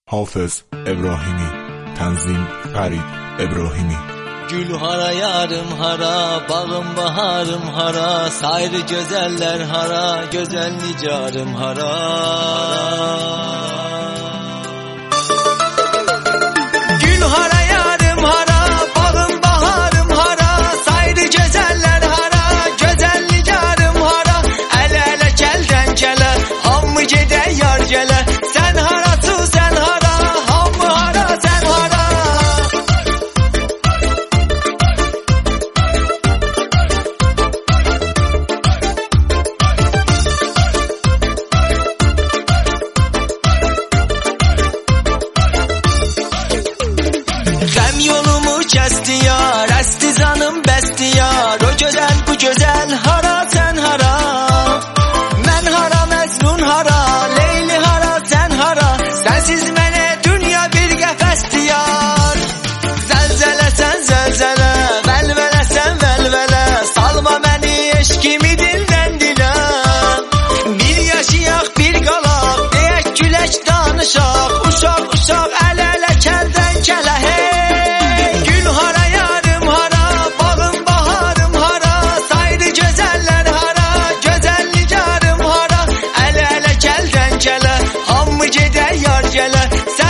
Hafız İbrahimi, Tənzim Fərid İbrahimi. Gül hara yarım hara, bağım baharım hara, sayrı güzeller hara, güzel nicarım hara. Gül hara yarım hara, bağım baharım hara, sayrı güzeller hara, güzel nicarım hara. Ələ ələ gəldən gələ, hamı gedə yar gələ, sən harası sən hara, hamı hara sən hara. Gəm yolumu kəsdi yar, əsti zanım bəsti yar, o gözəl bu gözəl hara sən hara. Mən hara məzlun hara, Leyli hara sən hara, sənsiz mənə dünya bir qəfəsdi yar. Zəlzələ sən zəlzələ, vəlvələ sən vəlvələ, salma məni eşkimi dildən dilə. Bir yaşayaq bir qalaq, deyək gülək danışaq, uşaq uşaq ələ ələ kəldən kələ hey. Gül hara yarım hara, bağım baharım hara, sayrı gözəller hara, gözəl nicarım hara. Ələ ələ kəldən kələ, hamı gedə yar gələ, sən